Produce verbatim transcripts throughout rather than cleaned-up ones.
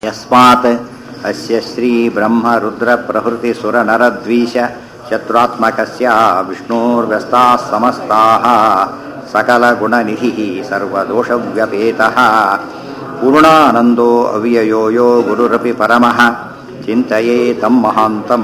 ಯಸ್ಮಾತ್ ಅಸ್ಯ ಶ್ರೀ ಬ್ರಹ್ಮ ರುದ್ರ ಪ್ರಭೃತಿ ಸುರ ನರದ್ವೀಷ ಶತ್ರುತ್ಮಕಸ್ಯ ವಿಷ್ಣೋರ್ವ್ಯಸ್ತಾಃ ಸಮಸ್ತಾಃ ಸಕಲ ಗುಣನಿಧಿಃ ಸರ್ವದೋಷವ್ಯಪೇತಃ ಪೂರ್ಣಾನಂದೋ ಅವ್ಯಯೋ ಯೋ ಗುರುರಪಿ ಪರಮಃ ಚಿಂತಯೇತಂ ಮಹಾಂತಂ.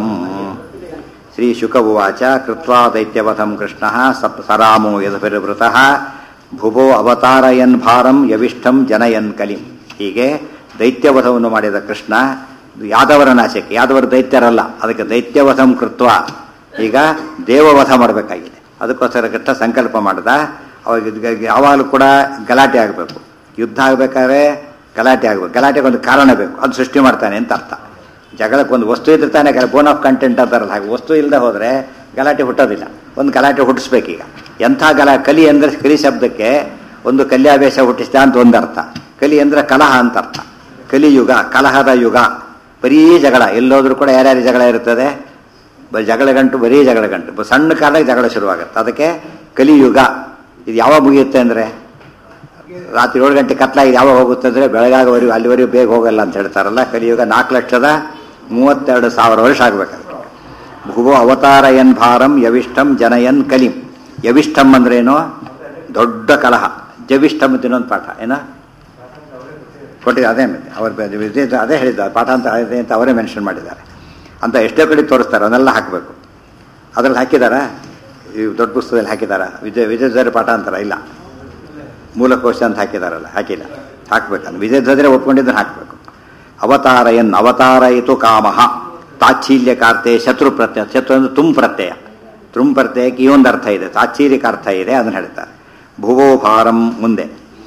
ಶ್ರೀ ಶುಕ ಉವಾಚ ಕೃತ್ವಾ ದೈತ್ಯವಧಂ ಕೃಷ್ಣಃ ಸಪ್ ಸರಾಮೋ ಯದಭಿರ್ವೃತಃ ಭುವೋ ಅವತಾರಯನ್ ಭಾರಂ ಯವಿಷ್ಠಂ ಜನಯನ್ ಕಲಿಂ. ಹೀಗೆ ದೈತ್ಯವಧವನ್ನು ಮಾಡಿದ ಕೃಷ್ಣ ಯಾದವರ ನಾಶಕ್ಕೆ, ಯಾದವರು ದೈತ್ಯರಲ್ಲ, ಅದಕ್ಕೆ ದೈತ್ಯವಧಂ ಕೃತ್ವ ಈಗ ದೇವವಧ ಮಾಡಬೇಕಾಗಿದೆ. ಅದಕ್ಕೋಸ್ಕರ ಕೃಷ್ಣ ಸಂಕಲ್ಪ ಮಾಡಿದ. ಅವಾಗ ಯಾವಾಗಲೂ ಕೂಡ ಗಲಾಟೆ ಆಗಬೇಕು, ಯುದ್ಧ ಆಗಬೇಕಾದ್ರೆ ಗಲಾಟೆ ಆಗಬೇಕು, ಗಲಾಟೆಗೆ ಒಂದು ಕಾರಣ ಬೇಕು, ಅದು ಸೃಷ್ಟಿ ಮಾಡ್ತಾನೆ ಅಂತ ಅರ್ಥ. ಜಗಳಕ್ಕೊಂದು ವಸ್ತು ಇದ್ರೆ ತಾನೇ ಬೋನ್ ಆಫ್ ಕಂಟೆಂಟ್ ಅಂತಾರಲ್ಲ, ಹಾಗೆ ವಸ್ತು ಇಲ್ಲದೆ ಹೋದರೆ ಗಲಾಟೆ ಹುಟ್ಟೋದಿಲ್ಲ. ಒಂದು ಗಲಾಟೆ ಹುಟ್ಟಿಸ್ಬೇಕೀಗ. ಎಂಥ ಗಲ ಕಲಿ ಅಂದರೆ ಕಲಿ ಶಬ್ದಕ್ಕೆ ಒಂದು ಕಲ್ಯಾವೇಶ ಹುಟ್ಟಿಸ್ತಾ ಅಂತ ಒಂದು ಅರ್ಥ, ಕಲಿ ಅಂದರೆ ಕಲಹ ಅಂತ ಅರ್ಥ. ಕಲಿಯುಗ, ಕಲಹದ ಯುಗ, ಬರೀ ಜಗಳ. ಎಲ್ಲೋದ್ರೂ ಕೂಡ ಯಾರ್ಯಾರು ಜಗಳ ಇರ್ತದೆ, ಜಗಳ ಗಂಟು, ಬರೀ ಜಗಳ ಗಂಟು. ಸಣ್ಣ ಕಾಲಕ್ಕೆ ಜಗಳ ಶುರುವಾಗುತ್ತೆ, ಅದಕ್ಕೆ ಕಲಿಯುಗ. ಇದು ಯಾವಾಗ ಮುಗಿಯುತ್ತೆ ಅಂದರೆ ರಾತ್ರಿ ಏಳು ಗಂಟೆ ಕತ್ಲಾಗಿ ಯಾವಾಗ ಹೋಗುತ್ತೆ ಅಂದರೆ ಬೆಳಗಾಗವರೆಗೂ, ಅಲ್ಲಿವರೆಗೂ ಬೇಗ ಹೋಗಲ್ಲ ಅಂತ ಹೇಳ್ತಾರಲ್ಲ. ಕಲಿಯುಗ ನಾಲ್ಕು ಲಕ್ಷದ ಮೂವತ್ತೆರಡು ಸಾವಿರ ವರ್ಷ ಆಗಬೇಕಾಗುತ್ತೆ. ಭುವೋ ಅವತಾರಯನ್ ಭಾರಂ ಯವಿಷ್ಠಂ ಜನಯನ್ ಕಲಿಂ. ಯವಿಷ್ಠಂ ಅಂದ್ರೇನು? ದೊಡ್ಡ ಕಲಹ. ಜವಿಷ್ಠಂ ಅಂತ ಇನ್ನೊಂದು ಪಾಠ ಏನ ಕೊಟ್ಟಿದೆ, ಅದೇ ಅವ್ರ ಅದೇ ಹೇಳಿದ್ದಾರೆ, ಪಾಠ ಅಂತ ಇದೆ ಅಂತ ಅವರೇ ಮೆನ್ಷನ್ ಮಾಡಿದ್ದಾರೆ. ಅಂತ ಎಷ್ಟೋ ಕಡೆ ತೋರಿಸ್ತಾರೆ, ಅದನ್ನೆಲ್ಲ ಹಾಕಬೇಕು. ಅದ್ರಲ್ಲಿ ಹಾಕಿದಾರಾ? ಈ ದೊಡ್ಡ ಪುಸ್ತಕದಲ್ಲಿ ಹಾಕಿದಾರಾ? ವಿಜಯ ವಿಜಯಧ್ವಜ ಪಾಠ ಅಂತಾರ? ಇಲ್ಲ, ಮೂಲಕೋಶ ಅಂತ ಹಾಕಿದಾರಲ್ಲ, ಹಾಕಿಲ್ಲ. ಹಾಕ್ಬೇಕಂದ್ರೆ ವಿಜಯಧ್ವಜರೇ ಒಪ್ಕೊಂಡಿದ್ದನ್ನು ಹಾಕಬೇಕು. ಅವತಾರಯನ್ ಅವತಾರಯಿತು ಕಾಮಃ ತಾಚ್ಛೀಲ್ಯಕಾರ್ತೆ ಶತ್ರು ಪ್ರತ್ಯಯ. ಶತ್ರು ಅಂದ್ರೆ ತುಂ ಪ್ರತ್ಯಯ. ತುಂ ಪ್ರತ್ಯಯಕ್ಕೆ ಈ ಒಂದು ಅರ್ಥ ಇದೆ, ತಾಚ್ಛೀಲಿಕ ಅರ್ಥ ಇದೆ, ಅದನ್ನು ಹೇಳ್ತಾರೆ. ಭುವೋ ಭಾರಂ ಮುಂದೆ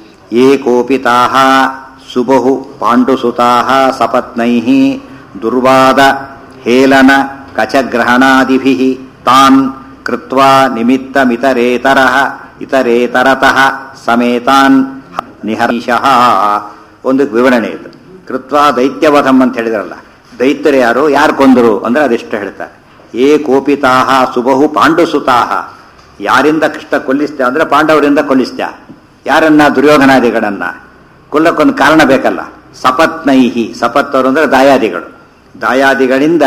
ಏಕೋಪಿತಾಃ ಸುಬಹು ಪಾಂಡುಸುತಾಃ ಸಪತ್ನೈಃ ದುರ್ವಾದ ಹೇಲನ ಕಚಗ್ರಹಣಾದಿಭಿಃ ತಾನ್ ಕೃತ್ವಾ ನಿಮಿತ್ತಮಿತರೇತರಃ ಇತರೇತರತಃ ಸಮೇತಾನ್ ನಿಹರ್ಷಃ. ಒಂದು ವಿವರಣೆ ಇದು. ಕೃತ್ವಾ ದೈತ್ಯವಧಂ ಅಂತ ಹೇಳಿದ್ರಲ್ಲ, ದೈತ್ಯರು ಯಾರು, ಯಾರು ಕೊಂದರು ಅಂದರೆ ಅದೆಷ್ಟು ಹೇಳ್ತಾರೆ. ಏ ಕೋಪಿತಾಹ ಸುಬಹು ಪಾಂಡುಸುತಾಹ. ಯಾರಿಂದ ಕೃಷ್ಣ ಕೊಲ್ಲಿಸ್ತ್ಯ ಅಂದರೆ ಪಾಂಡವರಿಂದ ಕೊಲ್ಲಿಸ್ತ್ಯ. ಯಾರನ್ನ? ದುರ್ಯೋಧನಾದಿಗಳನ್ನ. ಕೊಲ್ಲಕ್ಕೊಂದು ಕಾರಣ ಬೇಕಲ್ಲ. ಸಪತ್ನೈಹಿ, ಸಪತ್ತವರು ಅಂದರೆ ದಾಯಾದಿಗಳು. ದಾಯಾದಿಗಳಿಂದ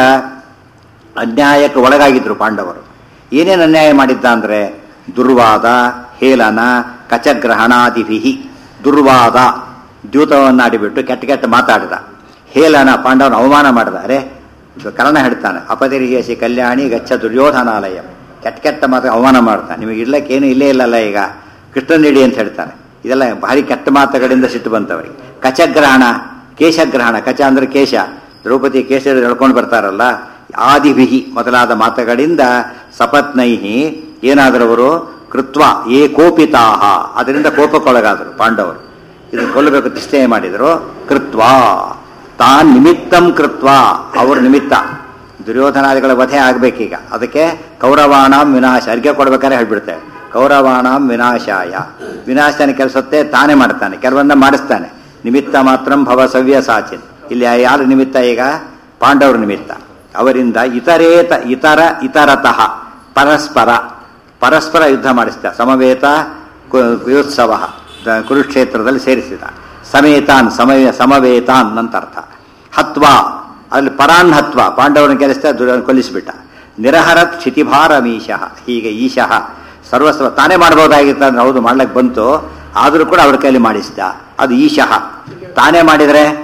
ಅನ್ಯಾಯಕ್ಕೆ ಒಳಗಾಗಿದ್ರು ಪಾಂಡವರು. ಏನೇನು ಅನ್ಯಾಯ ಮಾಡಿದ್ದ ಅಂದರೆ ದುರ್ವಾದ ಹೇಲನ ಕಚಗ್ರಹಣಾದಿಭಿಹಿ. ದುರ್ವಾದ ದ್ಯೂತವನ್ನಾಡಿಬಿಟ್ಟು ಕೆಟ್ಟ ಕೆಟ್ಟ ಮಾತಾಡಿದ. ಹೇಲನ ಪಾಂಡವನ ಅವಮಾನ ಮಾಡಿದ. ಅರೆ ಕರ್ಣ ಹೇಳ್ತಾನೆ, ಅಪತಿರಿಗೇಸಿ ಕಲ್ಯಾಣಿ ಗಚ್ಚ ದುರ್ಯೋಧನಾಲಯ. ಕೆಟ್ಟ ಕೆಟ್ಟ ಮಾತು ಅವಮಾನ ಮಾಡ್ತಾನೆ. ನಿಮಗೆ ಇರ್ಲಕ್ಕೇನು ಇಲ್ಲೇ ಇಲ್ಲಲ್ಲ, ಈಗ ಕೃಷ್ಣ ನೀಡಿ ಅಂತ ಹೇಳ್ತಾನೆ. ಇದೆಲ್ಲ ಭಾರಿ ಕೆಟ್ಟ ಮಾತುಗಳಿಂದ ಸಿಟ್ಟು ಬಂತವರಿಗೆ. ಕಚಗ್ರಹಣ, ಕೇಶಗ್ರಹಣ. ಕಚ ಅಂದ್ರೆ ಕೇಶ, ದ್ರೌಪದಿ ಕೇಶ ಎಳ್ಕೊಂಡು ಬರ್ತಾರಲ್ಲ, ಆದಿಭಿಹಿ ಮೊದಲಾದ ಮಾತುಗಳಿಂದ ಸಪತ್ನೈಹಿ ಏನಾದರವರು ಕೃತ್ವ ಏ ಕೋಪಿತಾಹ, ಅದರಿಂದ ಕೋಪಕ್ಕೊಳಗಾದರು ಪಾಂಡವರು. ಇದನ್ನು ಕೊಲ್ಲಬೇಕು ನಿಶ್ಚಯ ಮಾಡಿದರು. ಕೃತ್ವ ತಾನ್ ನಿಮಿತ್ತಂ ಕೃತ್ವ, ಅವರು ನಿಮಿತ್ತ. ದುರ್ಯೋಧನಾದಿಗಳ ವಧೆ ಆಗ್ಬೇಕೀಗ, ಅದಕ್ಕೆ ಕೌರವಾಣಾಂ ವಿನಾಶ ಅರ್ಘ್ಯ ಕೊಡ್ಬೇಕಾದ್ರೆ ಹೇಳ್ಬಿಡ್ತೇವೆ. ಕೌರವಾಣಾಂ ವಿನಾಶಾಯ, ವಿನಾಶನ ಕೆಲಸತ್ತೆ ತಾನೇ ಮಾಡ್ತಾನೆ, ಕೆಲವನ್ನ ಮಾಡಿಸ್ತಾನೆ. ನಿಮಿತ್ತ ಮಾತ್ರಂ ಭವ ಸವ್ಯ ಸಾಚಿನ್. ಇಲ್ಲಿ ಯಾರು ನಿಮಿತ್ತ? ಈಗ ಪಾಂಡವರು ನಿಮಿತ್ತ. ಅವರಿಂದ ಇತರೇತ ಇತರ ಇತರತಃ ಪರಸ್ಪರ ಪರಸ್ಪರ ಯುದ್ಧ ಮಾಡಿಸ್ತ. ಸಮವೇತ ಯೋತ್ಸವ ಕುರುಕ್ಷೇತ್ರದಲ್ಲಿ ಸೇರಿಸಿದ. ಸಮೇತಾನ್ ಸಮಯ ಸಮವೇತಾನ್ ಅಂತ ಅರ್ಥ. ಹತ್ವ ಅಲ್ಲಿ ಪರಾನ್ ಹತ್ವ, ಪಾಂಡವರನ್ನು ಕೆಲಸ ಕೊಲ್ಲಿಸಿಬಿಟ್ಟ. ನಿರಹರತ್ ಕ್ಷಿತಿಭಾರಮೀಶಃ. ಹೀಗೆ ಈಶಃ ಸರ್ವಸ್ವ ತಾನೇ ಮಾಡ್ಬೋದಾಗಿತ್ತ ಅಂದ್ರೆ ಹೌದು ಮಾಡ್ಲಿಕ್ಕೆ ಬಂತು, ಆದರೂ ಕೂಡ ಅವ್ರ ಕೈಲಿ ಮಾಡಿಸಿದ. ಅದು ಈಶಃ. ತಾನೇ ಮಾಡಿದರೆ